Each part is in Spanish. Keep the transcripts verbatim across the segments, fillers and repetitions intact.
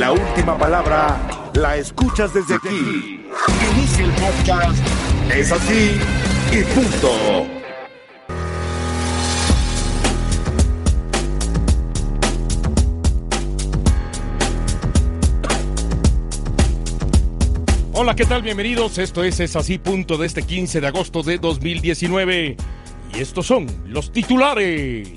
La última palabra la escuchas desde aquí. Inicia el podcast. Es así y punto. Hola, ¿qué tal? Bienvenidos. Esto es Es Así Punto de este quince de agosto de dos mil diecinueve. Y estos son los titulares.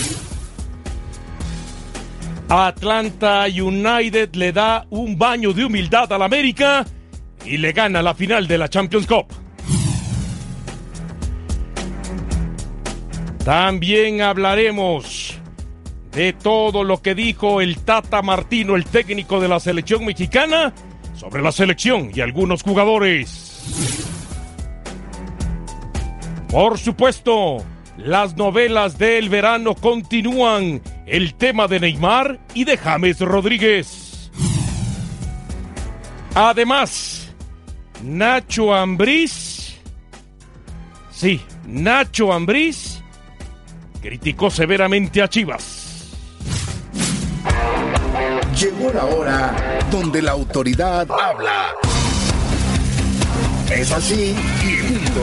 Atlanta United le da un baño de humildad al América y le gana la final de la Champions Cup. También hablaremos de todo lo que dijo el Tata Martino, el técnico de la selección mexicana, sobre la selección y algunos jugadores. Por supuesto, las novelas del verano continúan. El tema de Neymar y de James Rodríguez. Además, Nacho Ambriz, sí, Nacho Ambriz criticó severamente a Chivas. Llegó la hora donde la autoridad habla. Es así y punto.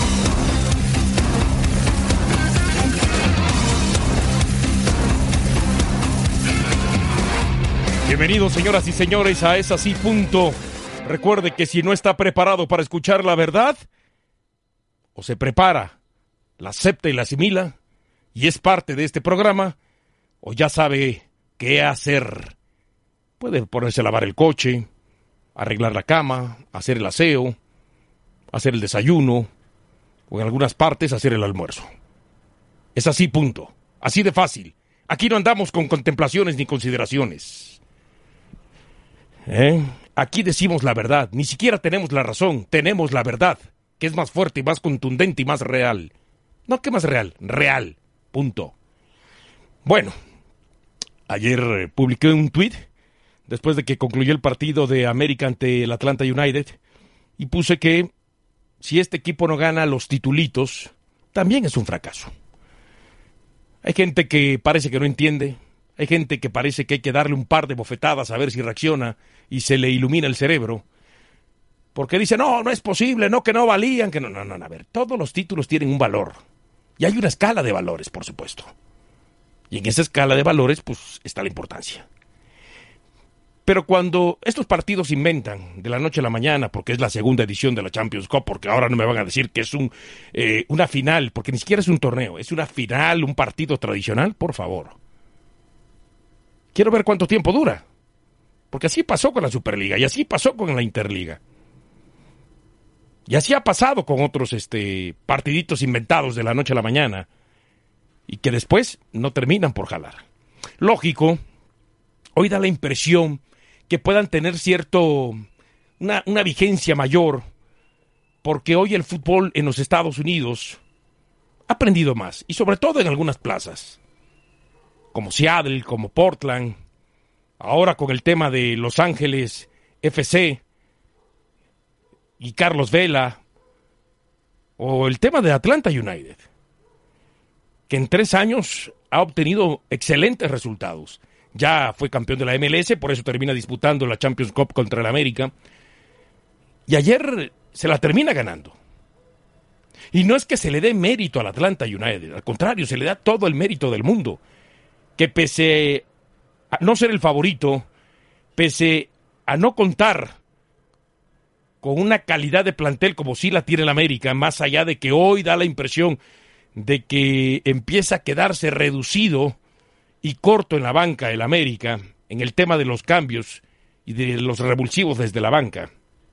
Bienvenidos, señoras y señores, a Es Así Punto. Recuerde que si no está preparado para escuchar la verdad, o se prepara, la acepta y la asimila, y es parte de este programa, o ya sabe qué hacer. Puede ponerse a lavar el coche, arreglar la cama, hacer el aseo, hacer el desayuno, o en algunas partes hacer el almuerzo. Es así, punto. Así de fácil. Aquí no andamos con contemplaciones ni consideraciones. ¿Eh? Aquí decimos la verdad. Ni siquiera tenemos la razón. Tenemos la verdad, que es más fuerte y más contundente y más real. No, ¿qué más real? Real. Punto. Bueno, ayer eh, publiqué un tuit después de que concluyó el partido de América ante el Atlanta United, y puse que si este equipo no gana los titulitos, también es un fracaso. Hay gente que parece que no entiende, hay gente que parece que hay que darle un par de bofetadas a ver si reacciona y se le ilumina el cerebro, porque dice, no, no es posible, no, que no valían, que no, no, no, a ver, todos los títulos tienen un valor, y hay una escala de valores, por supuesto, y en esa escala de valores, pues, está la importancia. Pero cuando estos partidos se inventan de la noche a la mañana, porque es la segunda edición de la Champions Cup, porque ahora no me van a decir que es un eh, una final, porque ni siquiera es un torneo, es una final, un partido tradicional, por favor. Quiero ver cuánto tiempo dura, porque así pasó con la Superliga, y así pasó con la Interliga. Y así ha pasado con otros este, partiditos inventados de la noche a la mañana, y que después no terminan por jalar. Lógico, hoy da la impresión que puedan tener cierto, una, una vigencia mayor, porque hoy el fútbol en los Estados Unidos ha aprendido más, y sobre todo en algunas plazas, como Seattle, como Portland, ahora con el tema de Los Ángeles F C y Carlos Vela, o el tema de Atlanta United, que en tres años ha obtenido excelentes resultados. Ya fue campeón de la M L S, por eso termina disputando la Champions Cup contra el América. Y ayer se la termina ganando. Y no es que se le dé mérito al Atlanta United, al contrario, se le da todo el mérito del mundo. Que pese a no ser el favorito, pese a no contar con una calidad de plantel como sí la tiene el América, más allá de que hoy da la impresión de que empieza a quedarse reducido y corto en la banca el América, en el tema de los cambios y de los revulsivos desde la banca,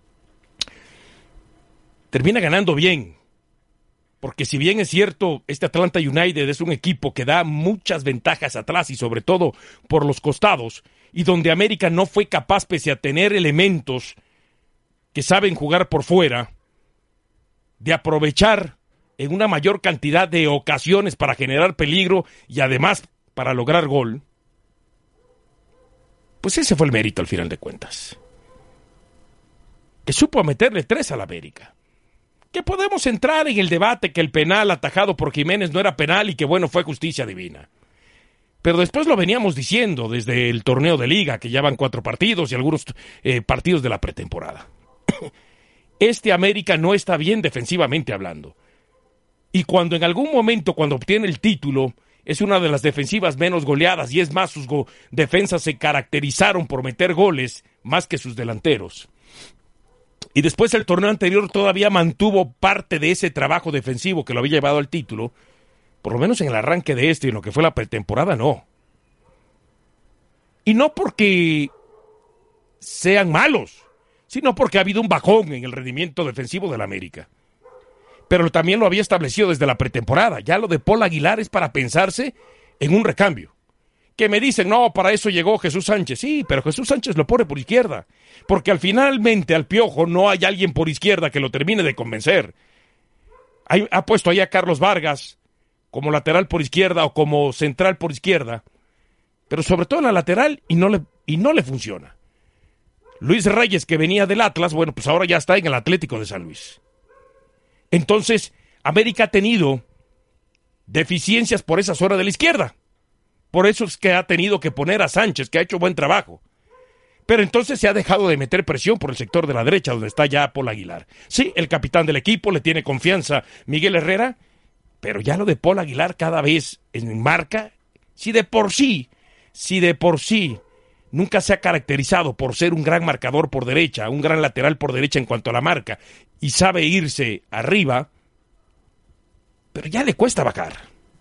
termina ganando bien, porque si bien es cierto, este Atlanta United es un equipo que da muchas ventajas atrás y sobre todo por los costados, y donde América no fue capaz, pese a tener elementos que saben jugar por fuera, de aprovechar en una mayor cantidad de ocasiones para generar peligro y además para lograr gol, pues ese fue el mérito al final de cuentas. Que supo meterle tres a la América. Que podemos entrar en el debate que el penal atajado por Jiménez no era penal y que bueno, fue justicia divina. Pero después lo veníamos diciendo desde el torneo de liga, que ya van cuatro partidos y algunos eh, partidos de la pretemporada. Este América no está bien defensivamente hablando. Y cuando en algún momento, cuando obtiene el título, es una de las defensivas menos goleadas, y es más, sus go- defensas se caracterizaron por meter goles más que sus delanteros. Y después el torneo anterior todavía mantuvo parte de ese trabajo defensivo que lo había llevado al título, por lo menos en el arranque de este y en lo que fue la pretemporada, no. Y no porque sean malos, sino porque ha habido un bajón en el rendimiento defensivo del América. Pero también lo había establecido desde la pretemporada. Ya lo de Paul Aguilar es para pensarse en un recambio. Que me dicen, no, para eso llegó Jesús Sánchez. Sí, pero Jesús Sánchez lo pone por izquierda. Porque al finalmente al Piojo no hay alguien por izquierda que lo termine de convencer. Hay, ha puesto ahí a Carlos Vargas como lateral por izquierda o como central por izquierda. Pero sobre todo en la lateral y no le, y no le funciona. Luis Reyes, que venía del Atlas, bueno, pues ahora ya está en el Atlético de San Luis. Entonces, América ha tenido deficiencias por esa zona de la izquierda. Por eso es que ha tenido que poner a Sánchez, que ha hecho buen trabajo. Pero entonces se ha dejado de meter presión por el sector de la derecha, donde está ya Paul Aguilar. Sí, el capitán del equipo, le tiene confianza Miguel Herrera, pero ya lo de Paul Aguilar cada vez en marca, si de por sí, si de por sí nunca se ha caracterizado por ser un gran marcador por derecha, un gran lateral por derecha en cuanto a la marca, y sabe irse arriba, pero ya le cuesta bajar.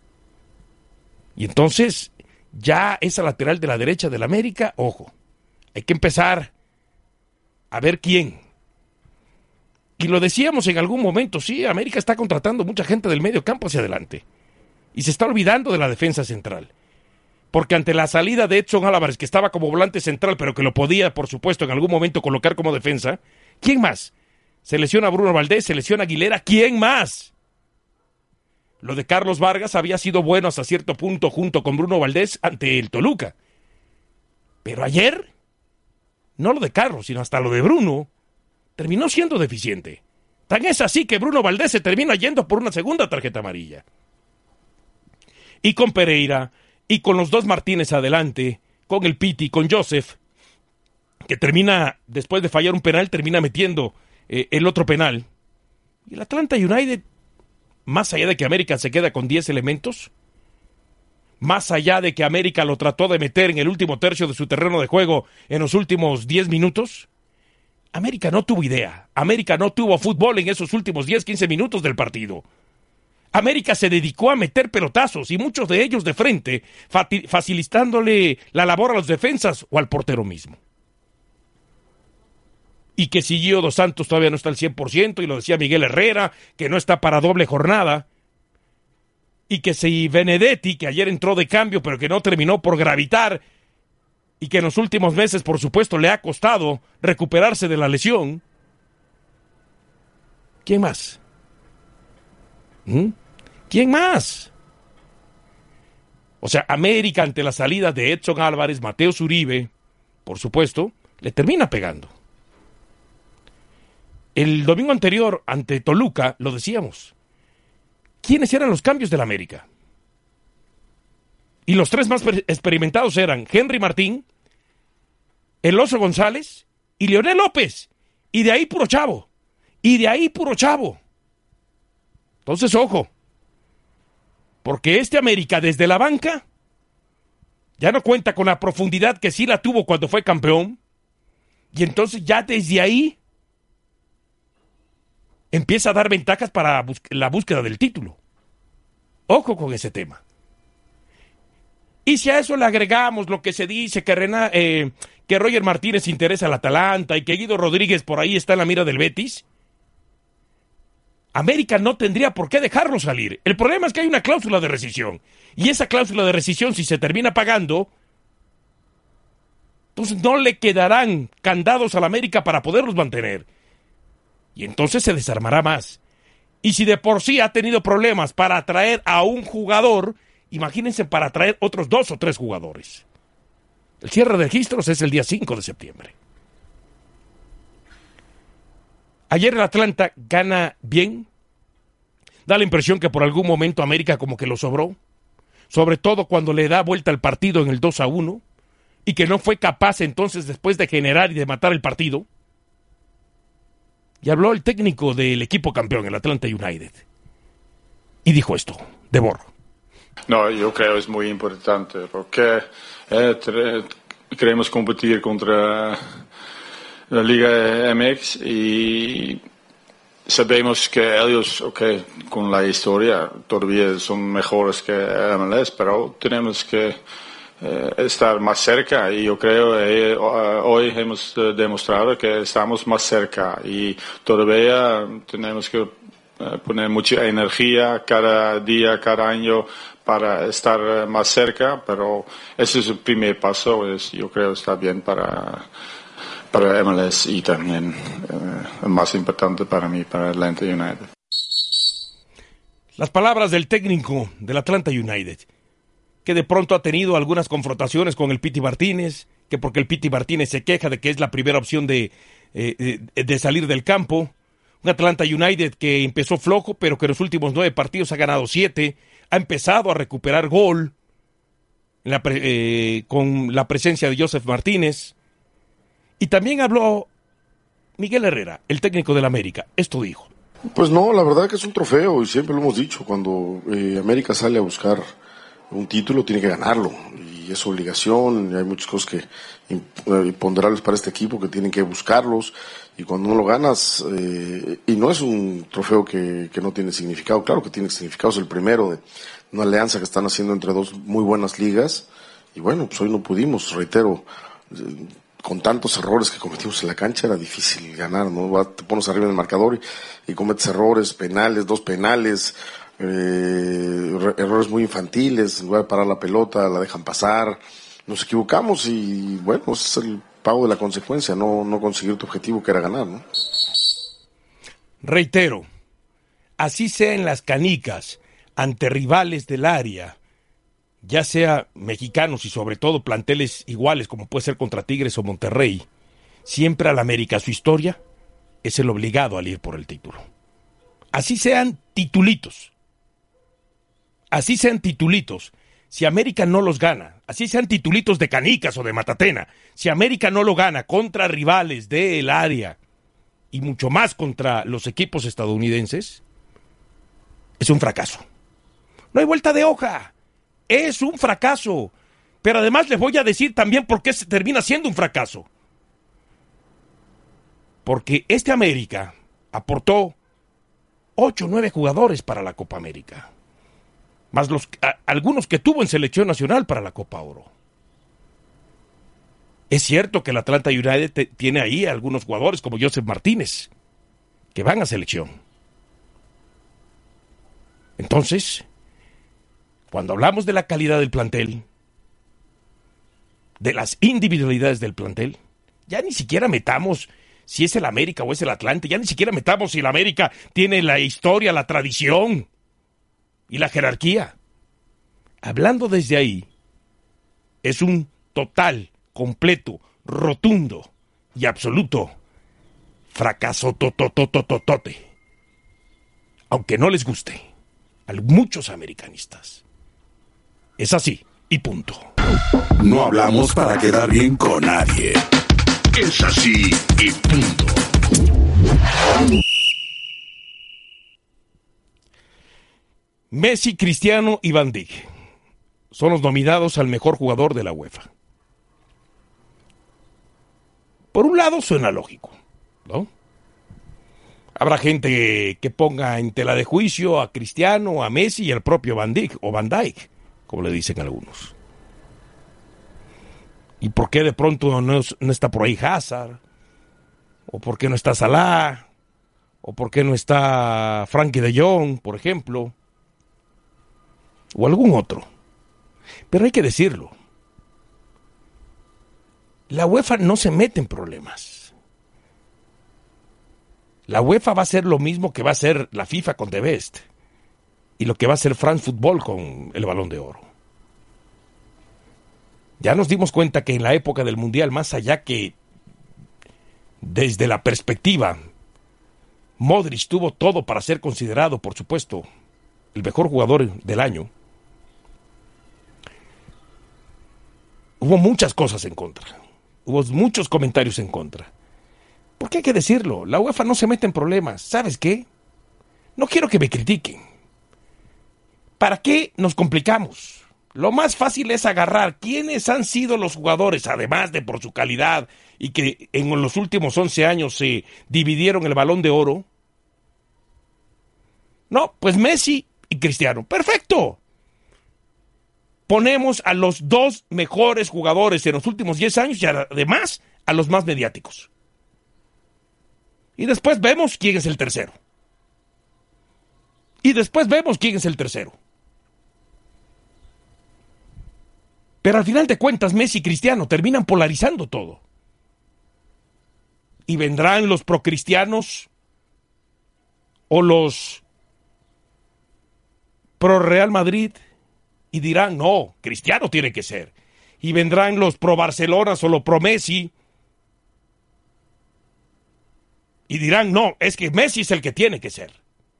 Y entonces, ya esa lateral de la derecha del América, ojo, hay que empezar a ver quién. Y lo decíamos en algún momento, sí, América está contratando mucha gente del medio campo hacia adelante, y se está olvidando de la defensa central. Porque ante la salida de Edson Álvarez, que estaba como volante central, pero que lo podía, por supuesto, en algún momento colocar como defensa, ¿quién más? Se lesiona Bruno Valdés, se lesiona Aguilera, ¿quién más? Lo de Carlos Vargas había sido bueno hasta cierto punto junto con Bruno Valdés ante el Toluca. Pero ayer, no lo de Carlos, sino hasta lo de Bruno, terminó siendo deficiente. Tan es así que Bruno Valdés se termina yendo por una segunda tarjeta amarilla. Y con Pereira, y con los dos Martínez adelante, con el Piti, con Joseph, que termina, después de fallar un penal, termina metiendo eh, el otro penal. Y el Atlanta United, más allá de que América se queda con diez elementos, más allá de que América lo trató de meter en el último tercio de su terreno de juego en los últimos diez minutos, América no tuvo idea. América no tuvo fútbol en esos últimos diez, quince minutos del partido. América se dedicó a meter pelotazos, y muchos de ellos de frente, facilitándole la labor a los defensas o al portero mismo. Y que si Gio Dos Santos todavía no está al cien por ciento, y lo decía Miguel Herrera, que no está para doble jornada, y que si Benedetti, que ayer entró de cambio, pero que no terminó por gravitar, y que en los últimos meses, por supuesto, le ha costado recuperarse de la lesión. ¿Quién más? ¿Mm? ¿Quién más? O sea, América ante la salida de Edson Álvarez, Mateus Uribe, por supuesto, le termina pegando. El domingo anterior, ante Toluca, lo decíamos. ¿Quiénes eran los cambios del América? Y los tres más experimentados eran Henry Martín, El Oso González y Leonel López. Y de ahí puro chavo. Y de ahí puro chavo. Entonces, ojo. Porque este América desde la banca ya no cuenta con la profundidad que sí la tuvo cuando fue campeón. Y entonces ya desde ahí empieza a dar ventajas para bus- la búsqueda del título. Ojo con ese tema. Y si a eso le agregamos lo que se dice, que, Rena, eh, que Roger Martínez interesa al Atalanta y que Guido Rodríguez por ahí está en la mira del Betis, América no tendría por qué dejarlo salir. El problema es que hay una cláusula de rescisión. Y esa cláusula de rescisión, si se termina pagando, entonces no le quedarán candados a la América para poderlos mantener. Y entonces se desarmará más. Y si de por sí ha tenido problemas para atraer a un jugador, imagínense para atraer otros dos o tres jugadores. El cierre de registros es el día cinco de septiembre. Ayer el Atlanta gana bien. Da la impresión que por algún momento América como que lo sobró. sobre todo cuando le da vuelta al partido en el dos a uno, y que no fue capaz entonces después de generar y de matar el partido. Y habló el técnico del equipo campeón, el Atlanta United, y dijo esto, de Borro. No, yo creo que es muy importante, porque eh, tre- queremos competir contra la Liga M X y sabemos que ellos, okay, con la historia, todavía son mejores que M L S, pero tenemos que eh, estar más cerca, y yo creo que eh, hoy hemos eh, demostrado que estamos más cerca, y todavía tenemos que eh, poner mucha energía cada día, cada año, para estar más cerca, pero ese es el primer paso, es, yo creo que está bien para, para M L S, y también eh, el más importante para mí, para Atlanta United. Las palabras del técnico del Atlanta United, que de pronto ha tenido algunas confrontaciones con el Pity Martínez, que porque el Pity Martínez se queja de que es la primera opción de, eh, de, de salir del campo. Un Atlanta United que empezó flojo, pero que en los últimos nueve partidos ha ganado siete, ha empezado a recuperar gol en la pre, eh, con la presencia de Joseph Martínez. Y también habló Miguel Herrera, el técnico del América. Esto dijo. Pues no, la verdad que es un trofeo, y siempre lo hemos dicho, cuando eh, América sale a buscar un título tiene que ganarlo, y es obligación, y hay muchas cosas que imponderables para este equipo que tienen que buscarlos, y cuando no lo ganas, eh, y no es un trofeo que, que no tiene significado, claro que tiene significado, es el primero de una alianza que están haciendo entre dos muy buenas ligas, y bueno, pues hoy no pudimos, reitero, eh, con tantos errores que cometimos en la cancha era difícil ganar, ¿no? Te pones arriba en el marcador y, y cometes errores, penales, dos penales, eh, errores muy infantiles, en lugar de parar la pelota, la dejan pasar, nos equivocamos y bueno, ese es el pago de la consecuencia, no, no conseguir tu objetivo que era ganar, ¿no? Reitero, así sea en las canicas, ante rivales del área, ya sea mexicanos y sobre todo planteles iguales como puede ser contra Tigres o Monterrey, siempre al América su historia es el obligado al ir por el título. Así sean titulitos, así sean titulitos, si América no los gana, así sean titulitos de canicas o de Matatena, si América no lo gana contra rivales del área y mucho más contra los equipos estadounidenses, es un fracaso. No hay vuelta de hoja. Es un fracaso, pero además les voy a decir también por qué se termina siendo un fracaso. Porque este América aportó ocho o nueve jugadores para la Copa América, más los a, algunos que tuvo en selección nacional para la Copa Oro. Es cierto que el Atlanta United te, tiene ahí algunos jugadores como Joseph Martínez, que van a selección. Entonces, cuando hablamos de la calidad del plantel, de las individualidades del plantel, ya ni siquiera metamos si es el América o es el Atlante, ya ni siquiera metamos si el América tiene la historia, la tradición y la jerarquía. Hablando desde ahí, es un total, completo, rotundo y absoluto fracaso tototototote. Aunque no les guste a muchos americanistas. Es así, y punto. No hablamos para quedar bien con nadie. Es así, y punto. Messi, Cristiano y Van Dijk son los nominados al mejor jugador de la UEFA. Por un lado suena lógico, ¿no? Habrá gente que ponga en tela de juicio a Cristiano, a Messi y al propio Van Dijk, o Van Dijk, como le dicen algunos. ¿Y por qué de pronto no, no está por ahí Hazard? ¿O por qué no está Salah? ¿O por qué no está Frankie de Jong, por ejemplo? O algún otro. Pero hay que decirlo. La UEFA no se mete en problemas. La UEFA va a hacer lo mismo que va a hacer la FIFA con The Best. Y lo que va a hacer France Football con el Balón de Oro. Ya nos dimos cuenta que en la época del Mundial, más allá que desde la perspectiva, Modric tuvo todo para ser considerado, por supuesto, el mejor jugador del año. hubo muchas cosas en contra. Hubo muchos comentarios en contra. Porque hay que decirlo, la UEFA no se mete en problemas. ¿Sabes qué? No quiero que me critiquen. ¿Para qué nos complicamos? Lo más fácil es agarrar quiénes han sido los jugadores, además de por su calidad, y que en los últimos once años se dividieron el Balón de Oro. No, pues Messi y Cristiano. ¡Perfecto! Ponemos a los dos mejores jugadores en los últimos diez años y además a los más mediáticos. Y después vemos quién es el tercero. Y después vemos quién es el tercero. Pero al final de cuentas, Messi y Cristiano terminan polarizando todo. Y vendrán los procristianos o los pro Real Madrid y dirán, no, Cristiano tiene que ser. Y vendrán los pro Barcelona o los pro Messi y dirán, no, es que Messi es el que tiene que ser.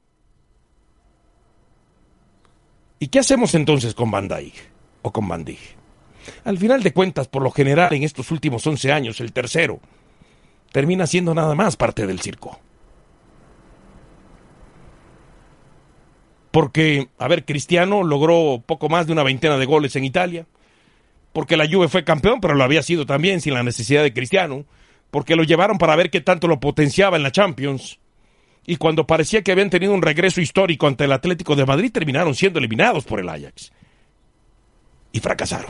¿Y qué hacemos entonces con Van Dijk o con Van Dijk? Al final de cuentas, por lo general, en estos últimos once años, el tercero termina siendo nada más parte del circo. Porque, a ver, Cristiano logró poco más de una veintena de goles en Italia, porque la Juve fue campeón, pero lo había sido también sin la necesidad de Cristiano, porque lo llevaron para ver qué tanto lo potenciaba en la Champions, y cuando parecía que habían tenido un regreso histórico ante el Atlético de Madrid, terminaron siendo eliminados por el Ajax. Y fracasaron.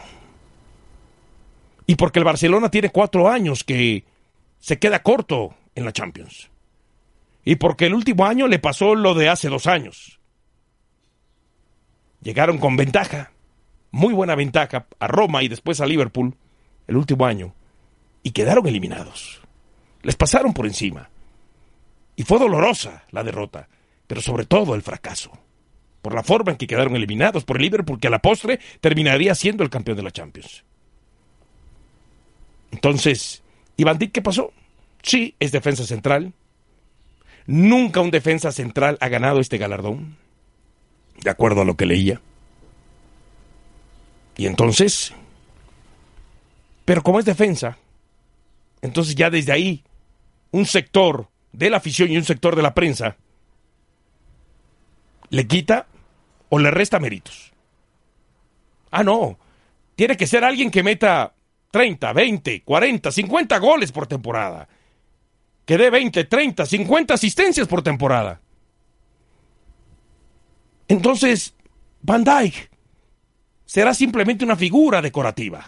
Y porque el Barcelona tiene cuatro años que se queda corto en la Champions. Y porque el último año le pasó lo de hace dos años. Llegaron con ventaja, muy buena ventaja, a Roma y después a Liverpool, el último año, y quedaron eliminados. Les pasaron por encima. Y fue dolorosa la derrota, pero sobre todo el fracaso, por la forma en que quedaron eliminados por el Liverpool, que a la postre terminaría siendo el campeón de la Champions. Entonces, ¿y Van Dijk qué pasó? Sí, es defensa central. Nunca un defensa central ha ganado este galardón, de acuerdo a lo que leía. Y entonces, pero como es defensa, entonces ya desde ahí, un sector de la afición y un sector de la prensa le quita o le resta méritos. Ah, no, tiene que ser alguien que meta treinta, veinte, cuarenta, cincuenta goles por temporada, que dé veinte, treinta, cincuenta asistencias por temporada. Entonces, Van Dijk será simplemente una figura decorativa.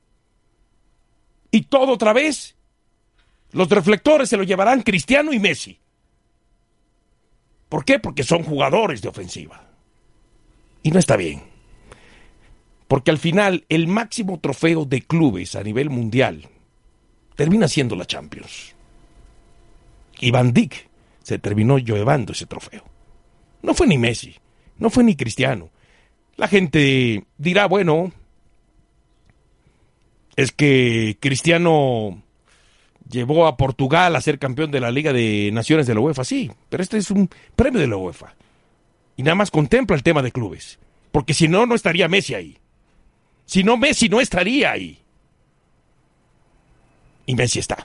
Y todo otra vez, los reflectores se lo llevarán Cristiano y Messi. ¿Por qué? Porque son jugadores de ofensiva. Y no está bien. Porque al final, el máximo trofeo de clubes a nivel mundial termina siendo la Champions. Y Van Dijk se terminó llevando ese trofeo. No fue ni Messi. No fue ni Cristiano. La gente dirá, bueno, es que Cristiano llevó a Portugal a ser campeón de la Liga de Naciones de la UEFA. Sí, pero este es un premio de la UEFA. Y nada más contempla el tema de clubes. Porque si no, no estaría Messi ahí. Si no, Messi no estaría ahí. Y Messi está.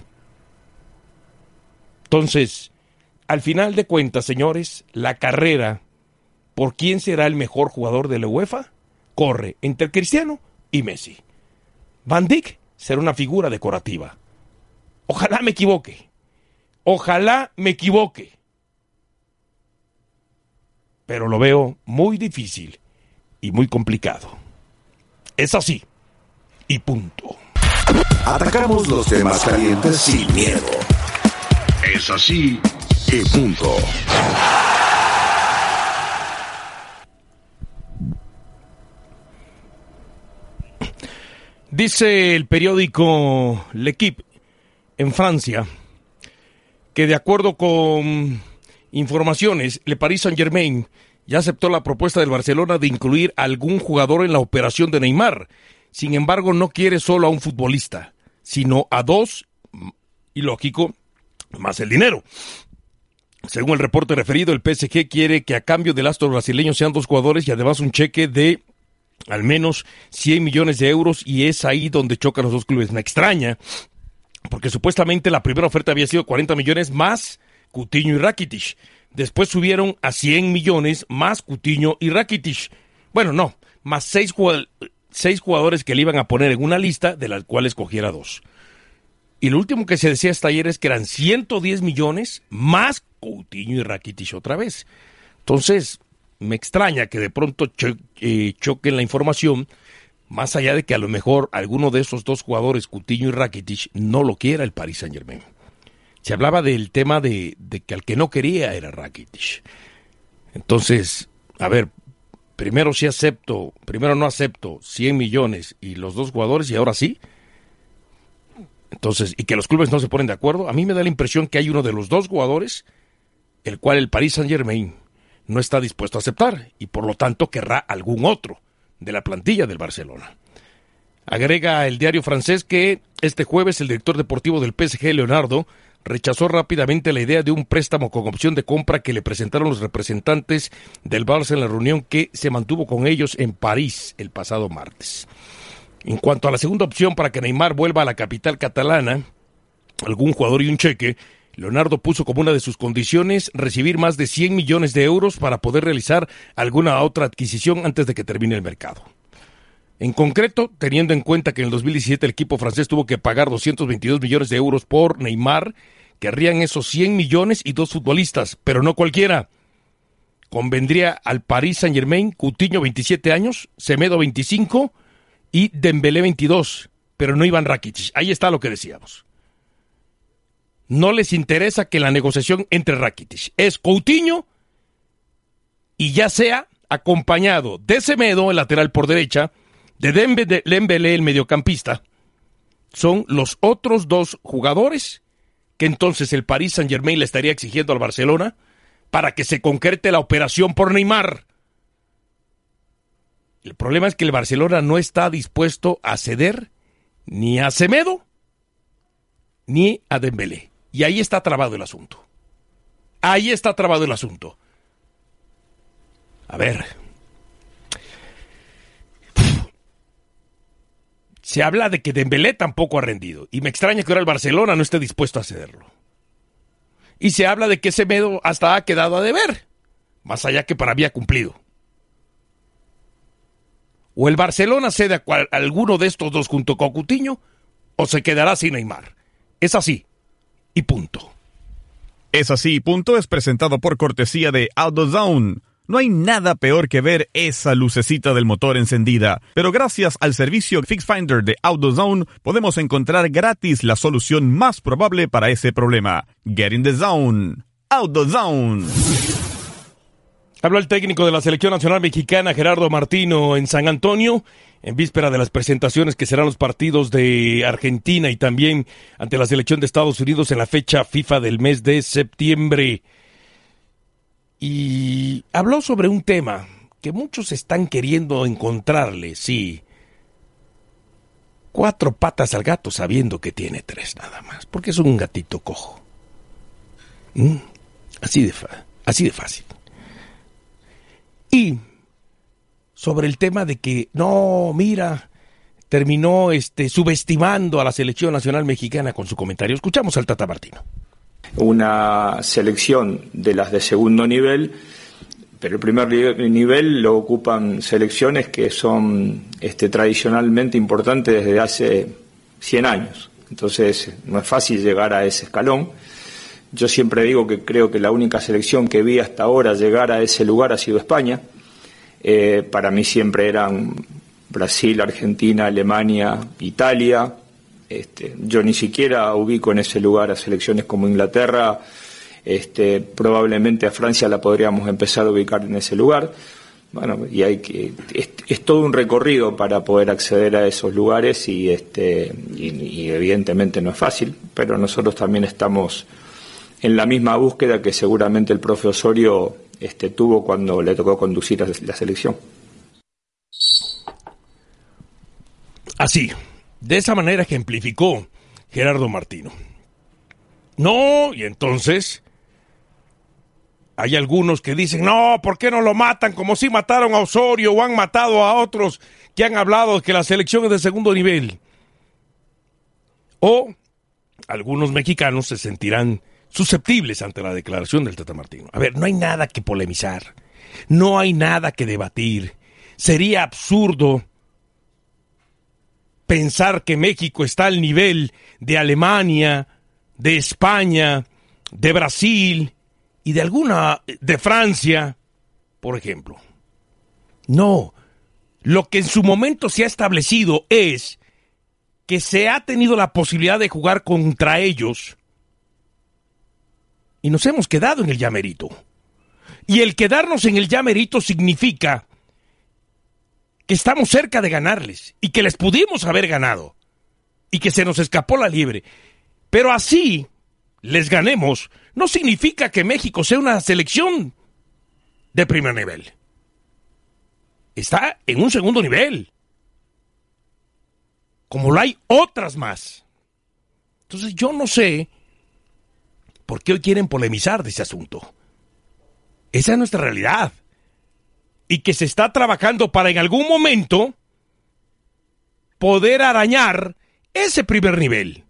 Entonces, al final de cuentas, señores, la carrera por quién será el mejor jugador de la UEFA corre entre Cristiano y Messi. Van Dijk será una figura decorativa. Ojalá me equivoque. Ojalá me equivoque. Pero lo veo muy difícil y muy complicado. Es así. Y punto. Atacamos los temas calientes sin miedo. Es así y punto. Dice el periódico L'Équipe en Francia que de acuerdo con informaciones, Le Paris Saint-Germain ya aceptó la propuesta del Barcelona de incluir a algún jugador en la operación de Neymar. Sin embargo, no quiere solo a un futbolista, sino a dos, y lógico, más el dinero. Según el reporte referido, el P S G quiere que a cambio del astro brasileño sean dos jugadores y además un cheque de al menos cien millones de euros, y es ahí donde chocan los dos clubes. Me extraña, porque supuestamente la primera oferta había sido cuarenta millones más Coutinho y Rakitic. Después subieron a cien millones más Coutinho y Rakitic. Bueno, no, más seis, jugad- seis jugadores que le iban a poner en una lista, de las cuales cogiera dos. Y lo último que se decía hasta ayer es que eran ciento diez millones más Coutinho y Rakitic otra vez. Entonces, me extraña que de pronto cho- eh, choquen la información, más allá de que a lo mejor alguno de esos dos jugadores, Coutinho y Rakitic, no lo quiera el Paris Saint-Germain. Se hablaba del tema de, de que al que no quería era Rakitic. Entonces, a ver, primero sí acepto, primero no acepto cien millones y los dos jugadores, y ahora sí. Entonces, y que los clubes no se ponen de acuerdo. A mí me da la impresión que hay uno de los dos jugadores, el cual el Paris Saint-Germain no está dispuesto a aceptar, y por lo tanto querrá algún otro de la plantilla del Barcelona. Agrega el diario francés que este jueves el director deportivo del P S G, Leonardo, rechazó rápidamente la idea de un préstamo con opción de compra que le presentaron los representantes del Barça en la reunión que se mantuvo con ellos en París el pasado martes. En cuanto a la segunda opción para que Neymar vuelva a la capital catalana, algún jugador y un cheque, Leonardo puso como una de sus condiciones recibir más de cien millones de euros para poder realizar alguna otra adquisición antes de que termine el mercado. En concreto, teniendo en cuenta que en el dos mil diecisiete el equipo francés tuvo que pagar doscientos veintidós millones de euros por Neymar, querrían esos cien millones y dos futbolistas, pero no cualquiera. Convendría al Paris Saint-Germain Coutinho, veintisiete años, Semedo, veinticinco, y Dembélé, veintidós, pero no Iván Rakitic. Ahí está lo que decíamos. No les interesa que la negociación entre Rakitic. Es Coutinho, y ya sea acompañado de Semedo, el lateral por derecha, de Dembélé, el mediocampista. Son los otros dos jugadores que entonces el Paris Saint-Germain le estaría exigiendo al Barcelona para que se concrete la operación por Neymar. El problema es que el Barcelona no está dispuesto a ceder ni a Semedo ni a Dembélé. Y ahí está trabado el asunto. Ahí está trabado el asunto. A ver. Se habla de que Dembélé tampoco ha rendido. Y me extraña que ahora el Barcelona no esté dispuesto a cederlo. Y se habla de que Semedo hasta ha quedado a deber. Más allá que para mí ha cumplido. O el Barcelona cede a, cual, a alguno de estos dos junto con Coutinho, o se quedará sin Neymar. Es así. Y punto. Es así y punto es presentado por cortesía de AutoZone. No hay nada peor que ver esa lucecita del motor encendida, pero gracias al servicio Fix Finder de AutoZone podemos encontrar gratis la solución más probable para ese problema. Get in the zone. AutoZone. Habló el técnico de la Selección Nacional Mexicana, Gerardo Martino, en San Antonio, en víspera de las presentaciones que serán los partidos de Argentina y también ante la Selección de Estados Unidos en la fecha FIFA del mes de septiembre. Y habló sobre un tema que muchos están queriendo encontrarle, sí, cuatro patas al gato sabiendo que tiene tres nada más, porque es un gatito cojo. ¿Mm? Así de fa- así de fácil. Y sobre el tema de que, no, mira, terminó este, subestimando a la Selección Nacional Mexicana con su comentario. Escuchamos al Tata Martino. Una selección de las de segundo nivel, pero el primer nivel lo ocupan selecciones que son este, tradicionalmente importantes desde hace cien años. Entonces no es fácil llegar a ese escalón. Yo siempre digo que creo que la única selección que vi hasta ahora llegar a ese lugar ha sido España. Eh, para mí siempre eran Brasil, Argentina, Alemania, Italia. Este, yo ni siquiera ubico en ese lugar a selecciones como Inglaterra. Este, probablemente a Francia la podríamos empezar a ubicar en ese lugar. Bueno, y hay que es, es todo un recorrido para poder acceder a esos lugares y este y, y evidentemente no es fácil, pero nosotros también estamos en la misma búsqueda que seguramente el profe Osorio este, tuvo cuando le tocó conducir a la selección. Así, de esa manera ejemplificó Gerardo Martino. No, y entonces Hay algunos que dicen, no, ¿por qué no lo matan? Como si mataron a Osorio o han matado a otros que han hablado de que la selección es de segundo nivel. O algunos mexicanos se sentirán susceptibles ante la declaración del Tata Martino. A ver, no hay nada que polemizar, no hay nada que debatir. Sería absurdo pensar que México está al nivel de Alemania, de España, de Brasil y de alguna, de Francia, por ejemplo. No, lo que en su momento se ha establecido es que se ha tenido la posibilidad de jugar contra ellos y nos hemos quedado en el llamerito. Y el quedarnos en el llamerito significa que estamos cerca de ganarles y que les pudimos haber ganado y que se nos escapó la liebre. Pero así les ganemos no significa que México sea una selección de primer nivel. Está en un segundo nivel, como lo hay otras más. Entonces yo no sé por qué hoy quieren polemizar de ese asunto. Esa es nuestra realidad. Y que se está trabajando para en algún momento poder arañar ese primer nivel.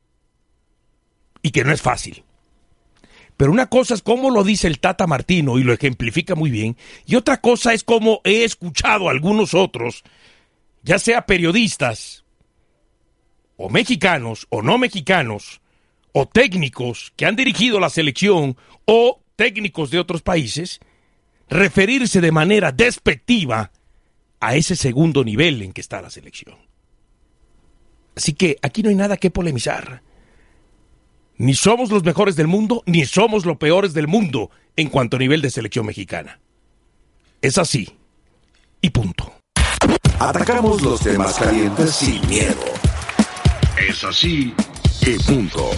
Y que no es fácil. Pero una cosa es cómo lo dice el Tata Martino y lo ejemplifica muy bien. Y otra cosa es cómo he escuchado a algunos otros, ya sea periodistas, o mexicanos, o no mexicanos, o técnicos que han dirigido la selección, o técnicos de otros países, referirse de manera despectiva a ese segundo nivel en que está la selección. Así que aquí no hay nada que polemizar. Ni somos los mejores del mundo, ni somos los peores del mundo en cuanto a nivel de selección mexicana. Es así. Y punto. Atacamos los temas calientes sin miedo. Es así y punto.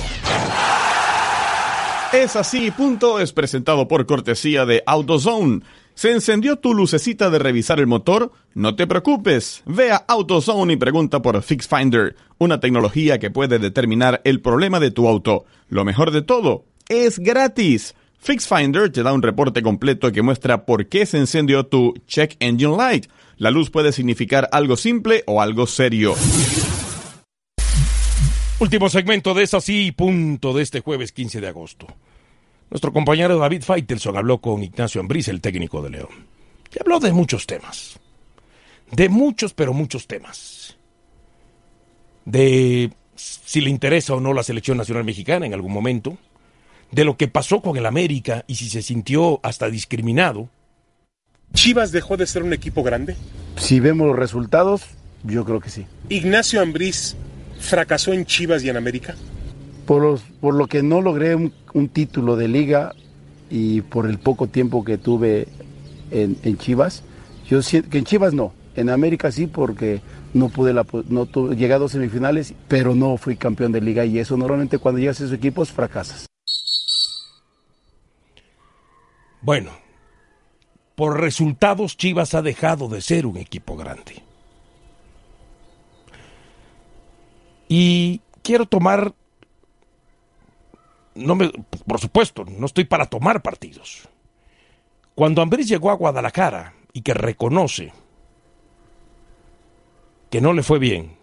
Es así, punto, es presentado por cortesía de AutoZone. ¿Se encendió tu lucecita de revisar el motor? No te preocupes, ve a AutoZone y pregunta por FixFinder, una tecnología que puede determinar el problema de tu auto. Lo mejor de todo, es gratis. FixFinder te da un reporte completo que muestra por qué se encendió tu Check Engine Light. La luz puede significar algo simple o algo serio. Último segmento de Es Así, punto, de este jueves quince de agosto. Nuestro compañero David Faitelson habló con Ignacio Ambriz, el técnico de León. Y habló de muchos temas. De muchos, pero muchos temas. De si le interesa o no la selección nacional mexicana en algún momento. De lo que pasó con el América y si se sintió hasta discriminado. ¿Chivas dejó de ser un equipo grande? Si vemos los resultados, yo creo que sí. ¿Ignacio Ambriz fracasó en Chivas y en América? Por, los, por lo que no logré un, un título de liga y por el poco tiempo que tuve en, en Chivas, yo siento que en Chivas no, en América sí, porque no pude, la, no tuve, llegué a dos semifinales, pero no fui campeón de liga y eso normalmente cuando llegas a esos equipos fracasas. Bueno, por resultados Chivas ha dejado de ser un equipo grande. Y quiero tomar, no me, por supuesto, no estoy para tomar partidos. Cuando Ambriz llegó a Guadalajara y que reconoce que no le fue bien,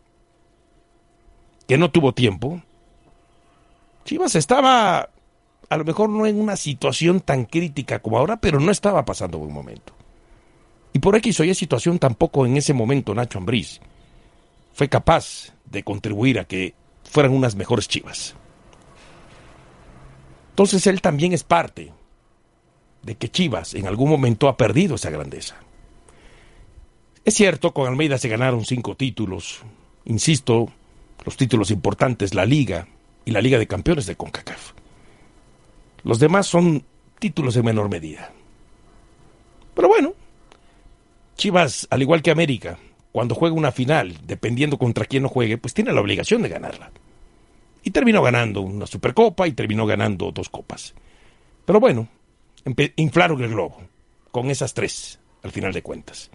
que no tuvo tiempo, Chivas estaba a lo mejor no en una situación tan crítica como ahora, pero no estaba pasando buen momento. Y por X o Y situación tampoco en ese momento Nacho Ambriz fue capaz de contribuir a que fueran unas mejores Chivas. Entonces él también es parte de que Chivas en algún momento ha perdido esa grandeza. Es cierto, con Almeida se ganaron cinco títulos, insisto, los títulos importantes, la Liga y la Liga de Campeones de CONCACAF. Los demás son títulos en menor medida. Pero bueno, Chivas, al igual que América, cuando juega una final, dependiendo contra quién no juegue, pues tiene la obligación de ganarla. Y terminó ganando una Supercopa y terminó ganando dos copas. Pero bueno, empe- inflaron el globo con esas tres, al final de cuentas.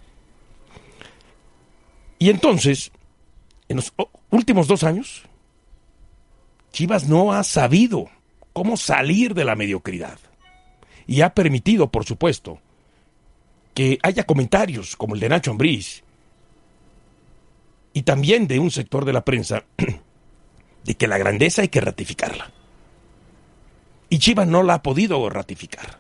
Y entonces, en los últimos dos años, Chivas no ha sabido cómo salir de la mediocridad. y ha permitido, por supuesto, que haya comentarios como el de Nacho Ambriz y también de un sector de la prensa de que la grandeza hay que ratificarla. Y Chivas no la ha podido ratificar.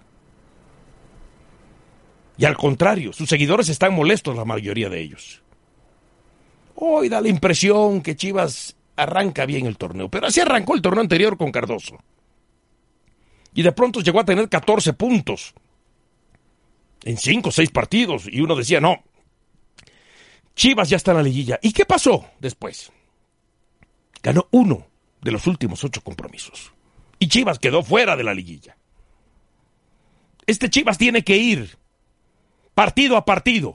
Y al contrario, sus seguidores están molestos, la mayoría de ellos. Hoy da la impresión que Chivas arranca bien el torneo, pero así arrancó el torneo anterior con Cardoso. Y de pronto llegó a tener catorce puntos en cinco o seis partidos, y uno decía, no, Chivas ya está en la liguilla. ¿Y qué pasó después? Ganó uno de los últimos ocho compromisos, y Chivas quedó fuera de la liguilla. Este Chivas tiene que ir partido a partido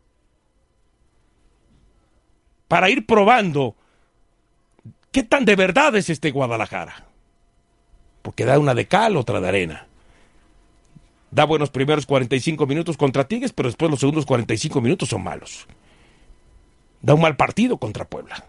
para ir probando qué tan de verdad es este Guadalajara. Porque da una de cal, otra de arena. Da buenos primeros cuarenta y cinco minutos contra Tigres, pero después los segundos cuarenta y cinco minutos son malos. Da un mal partido contra Puebla,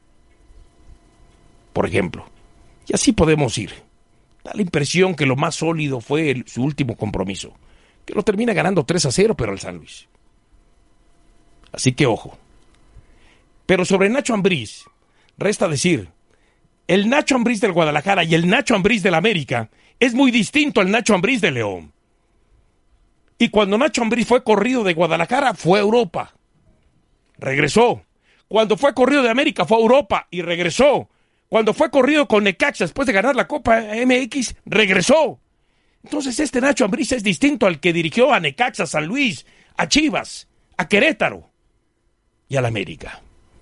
por ejemplo. Y así podemos ir. Da la impresión que lo más sólido fue el, su último compromiso, que lo termina ganando tres a cero, pero al San Luis. Así que ojo. Pero sobre Nacho Ambriz, resta decir, el Nacho Ambriz del Guadalajara y el Nacho Ambriz del América es muy distinto al Nacho Ambriz de León. Y cuando Nacho Ambriz fue corrido de Guadalajara, fue a Europa. Regresó. Cuando fue corrido de América, fue a Europa y regresó. Cuando fue corrido con Necaxa después de ganar la Copa M X, regresó. Entonces este Nacho Ambriz es distinto al que dirigió a Necaxa, San Luis, a Chivas, a Querétaro y al América.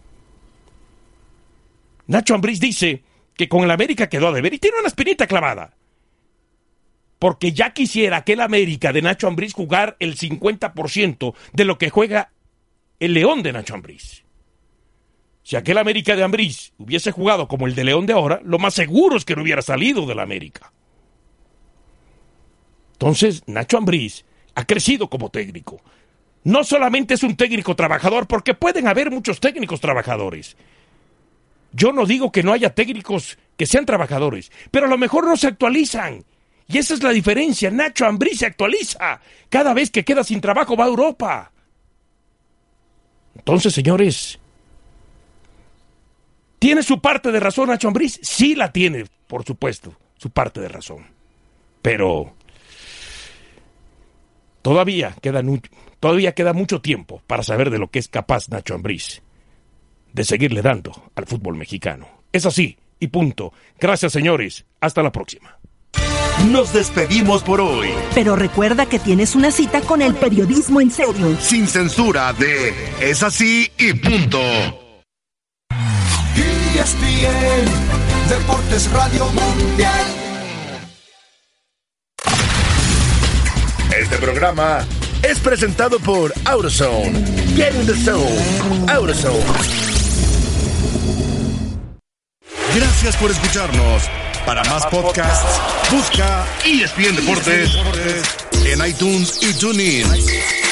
Nacho Ambriz dice que con el América quedó a deber y tiene una espinita clavada. Porque ya quisiera que el América de Nacho Ambriz jugar el cincuenta por ciento de lo que juega el León de Nacho Ambriz. Si aquel América de Ambriz hubiese jugado como el de León de ahora, lo más seguro es que no hubiera salido del América. Entonces, Nacho Ambriz ha crecido como técnico. No solamente es un técnico trabajador, porque pueden haber muchos técnicos trabajadores. Yo no digo que no haya técnicos que sean trabajadores, pero a lo mejor no se actualizan. Y esa es la diferencia. Nacho Ambriz se actualiza. Cada vez que queda sin trabajo va a Europa. Entonces, señores, ¿tiene su parte de razón Nacho Ambriz? Sí la tiene, por supuesto, su parte de razón. Pero todavía queda, todavía queda mucho tiempo para saber de lo que es capaz Nacho Ambriz de seguirle dando al fútbol mexicano. Es así, y punto. Gracias, señores. Hasta la próxima. Nos despedimos por hoy. Pero recuerda que tienes una cita con el periodismo en serio. Sin censura de Es así y punto. E S P N Deportes Radio Mundial. Este programa es presentado por AutoZone. Get in the zone. AutoZone. Gracias por escucharnos. Para más podcasts, busca E S P N Deportes en iTunes y TuneIn.